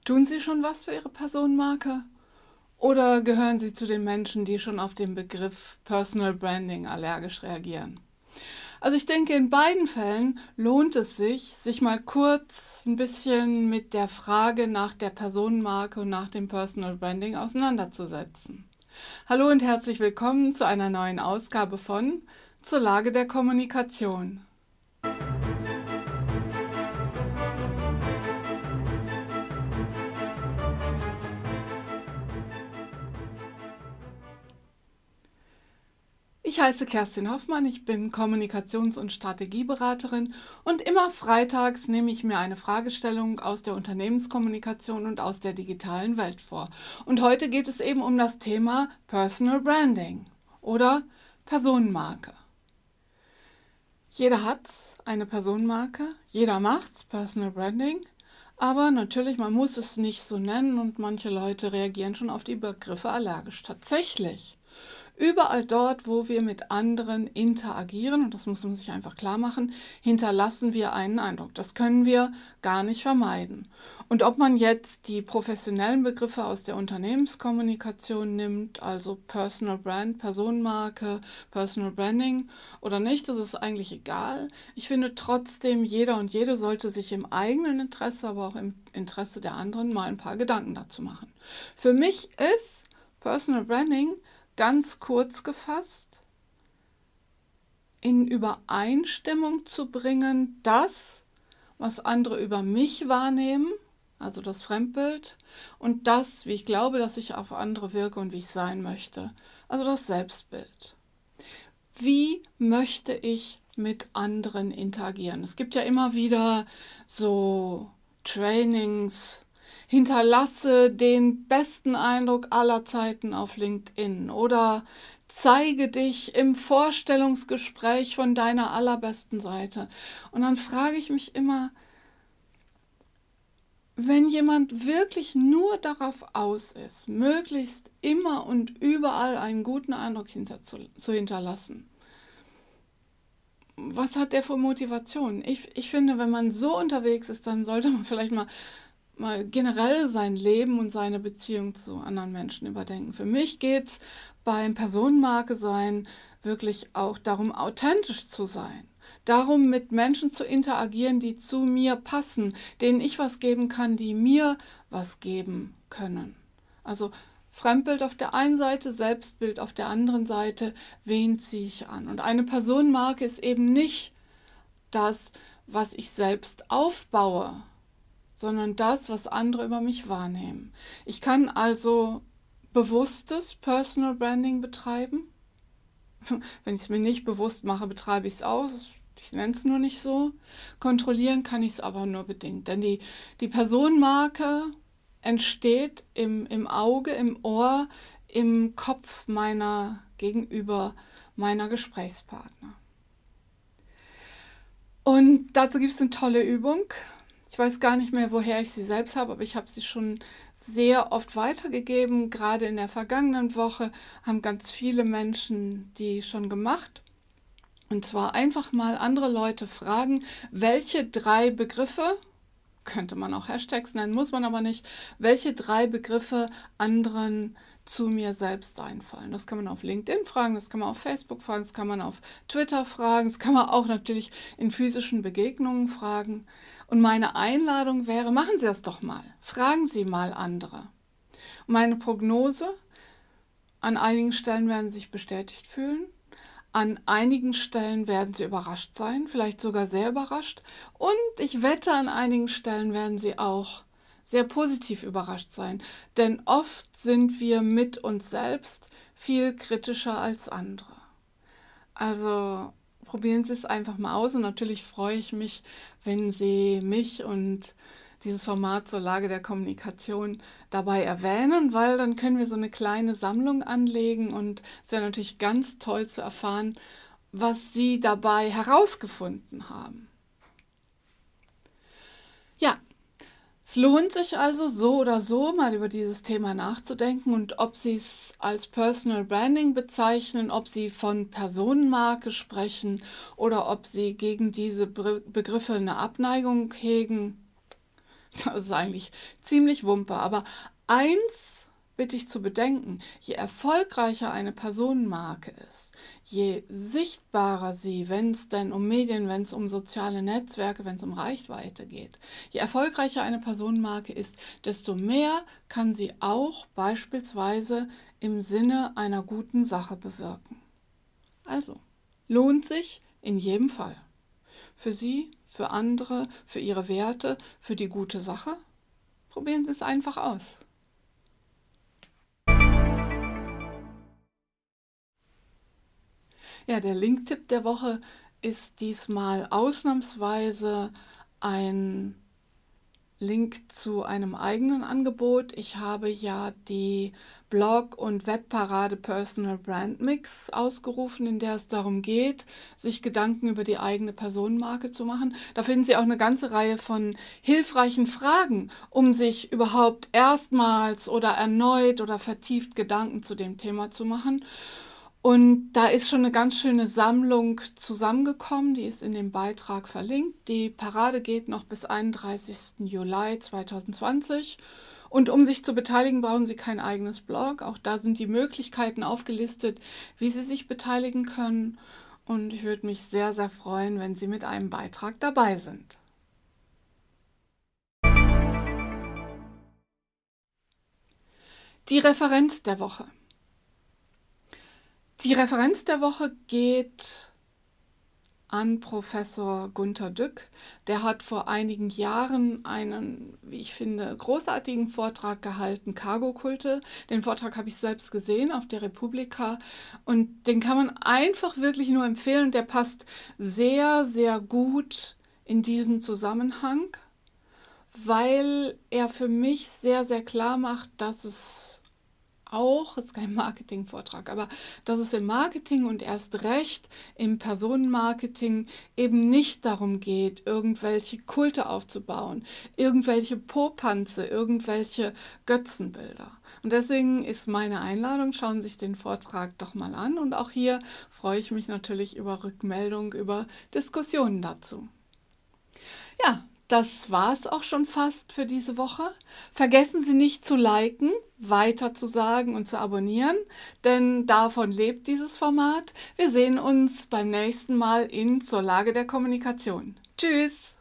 Tun Sie schon was für Ihre Personenmarke? Oder gehören Sie zu den Menschen, die schon auf den Begriff Personal Branding allergisch reagieren? Also ich denke, in beiden Fällen lohnt es sich, sich mal kurz ein bisschen mit der Frage nach der Personenmarke und nach dem Personal Branding auseinanderzusetzen. Hallo und herzlich willkommen zu einer neuen Ausgabe von Zur Lage der Kommunikation. Ich heiße Kerstin Hoffmann, ich bin Kommunikations- und Strategieberaterin und immer freitags nehme ich mir eine Fragestellung aus der Unternehmenskommunikation und aus der digitalen Welt vor. Und heute geht es eben um das Thema Personal Branding oder Personenmarke. Jeder hat eine Personenmarke, jeder macht's, Personal Branding, aber natürlich, man muss es nicht so nennen und manche Leute reagieren schon auf die Begriffe allergisch. Tatsächlich. Überall dort, wo wir mit anderen interagieren, und das muss man sich einfach klar machen, hinterlassen wir einen Eindruck. Das können wir gar nicht vermeiden. Und ob man jetzt die professionellen Begriffe aus der Unternehmenskommunikation nimmt, also Personal Brand, Personenmarke, Personal Branding oder nicht, das ist eigentlich egal. Ich finde trotzdem, jeder und jede sollte sich im eigenen Interesse, aber auch im Interesse der anderen mal ein paar Gedanken dazu machen. Für mich ist Personal Branding ganz kurz gefasst, in Übereinstimmung zu bringen, das, was andere über mich wahrnehmen, also das Fremdbild, und das, wie ich glaube, dass ich auf andere wirke und wie ich sein möchte, also das Selbstbild. Wie möchte ich mit anderen interagieren? Es gibt ja immer wieder so Trainings, hinterlasse den besten Eindruck aller Zeiten auf LinkedIn oder zeige dich im Vorstellungsgespräch von deiner allerbesten Seite. Und dann frage ich mich immer, wenn jemand wirklich nur darauf aus ist, möglichst immer und überall einen guten Eindruck zu hinterlassen, was hat der für Motivation? Ich finde, wenn man so unterwegs ist, dann sollte man vielleicht mal generell sein Leben und seine Beziehung zu anderen Menschen überdenken. Für mich geht es beim Personenmarke sein wirklich auch darum, authentisch zu sein. Darum, mit Menschen zu interagieren, die zu mir passen, denen ich was geben kann, die mir was geben können. Also Fremdbild auf der einen Seite, Selbstbild auf der anderen Seite, wen ziehe ich an? Und eine Personenmarke ist eben nicht das, was ich selbst aufbaue, sondern das, was andere über mich wahrnehmen. Ich kann also bewusstes Personal Branding betreiben. Wenn ich es mir nicht bewusst mache, betreibe ich es aus. Ich nenne es nur nicht so. Kontrollieren kann ich es aber nur bedingt. Denn die Personenmarke entsteht im Auge, im Ohr, im Kopf meiner Gegenüber, meiner Gesprächspartner. Und dazu gibt es eine tolle Übung. Ich weiß gar nicht mehr, woher ich sie selbst habe, aber ich habe sie schon sehr oft weitergegeben. Gerade in der vergangenen Woche haben ganz viele Menschen die schon gemacht. Und zwar einfach mal andere Leute fragen, welche 3 Begriffe, könnte man auch Hashtags nennen, muss man aber nicht, welche 3 Begriffe anderen zu mir selbst einfallen. Das kann man auf LinkedIn fragen, das kann man auf Facebook fragen, das kann man auf Twitter fragen, das kann man auch natürlich in physischen Begegnungen fragen. Und meine Einladung wäre, machen Sie das doch mal. Fragen Sie mal andere. Und meine Prognose, an einigen Stellen werden Sie sich bestätigt fühlen. An einigen Stellen werden Sie überrascht sein, vielleicht sogar sehr überrascht. Und ich wette, an einigen Stellen werden Sie auch sehr positiv überrascht sein. Denn oft sind wir mit uns selbst viel kritischer als andere. Also probieren Sie es einfach mal aus. Und natürlich freue ich mich, wenn Sie mich und dieses Format zur Lage der Kommunikation dabei erwähnen, weil dann können wir so eine kleine Sammlung anlegen und es wäre natürlich ganz toll zu erfahren, was Sie dabei herausgefunden haben. Ja, es lohnt sich also so oder so mal über dieses Thema nachzudenken und ob Sie es als Personal Branding bezeichnen, ob Sie von Personenmarke sprechen oder ob Sie gegen diese Begriffe eine Abneigung hegen. Das ist eigentlich ziemlich Wumpe. Aber eins bitte ich zu bedenken: Je erfolgreicher eine Personenmarke ist, je sichtbarer sie, wenn es denn um Medien, wenn es um soziale Netzwerke, wenn es um Reichweite geht, je erfolgreicher eine Personenmarke ist, desto mehr kann sie auch beispielsweise im Sinne einer guten Sache bewirken. Also, lohnt sich in jedem Fall. Für Sie, für andere, für Ihre Werte, für die gute Sache. Probieren Sie es einfach aus. Ja, der Linktipp der Woche ist diesmal ausnahmsweise ein Link zu einem eigenen Angebot. Ich habe ja die Blog- und Webparade Personal Brand Mix ausgerufen, in der es darum geht, sich Gedanken über die eigene Personenmarke zu machen. Da finden Sie auch eine ganze Reihe von hilfreichen Fragen, um sich überhaupt erstmals oder erneut oder vertieft Gedanken zu dem Thema zu machen. Und da ist schon eine ganz schöne Sammlung zusammengekommen, die ist in dem Beitrag verlinkt. Die Parade geht noch bis 31. Juli 2020. Und um sich zu beteiligen, brauchen Sie kein eigenes Blog. Auch da sind die Möglichkeiten aufgelistet, wie Sie sich beteiligen können. Und ich würde mich sehr, sehr freuen, wenn Sie mit einem Beitrag dabei sind. Die Referenz der Woche. Die Referenz der Woche geht an Professor Gunter Dück. Der hat vor einigen Jahren einen, wie ich finde, großartigen Vortrag gehalten, Cargo-Kulte. Den Vortrag habe ich selbst gesehen auf der Republika und den kann man einfach wirklich nur empfehlen. Der passt sehr, sehr gut in diesen Zusammenhang, weil er für mich sehr, sehr klar macht, dass es auch, ist kein Marketingvortrag, aber dass es im Marketing und erst recht im Personenmarketing eben nicht darum geht, irgendwelche Kulte aufzubauen, irgendwelche Popanze, irgendwelche Götzenbilder. Und deswegen ist meine Einladung: schauen Sie sich den Vortrag doch mal an. Und auch hier freue ich mich natürlich über Rückmeldung, über Diskussionen dazu. Ja, das war's auch schon fast für diese Woche. Vergessen Sie nicht zu liken, weiter zu sagen und zu abonnieren, denn davon lebt dieses Format. Wir sehen uns beim nächsten Mal in Zur Lage der Kommunikation. Tschüss!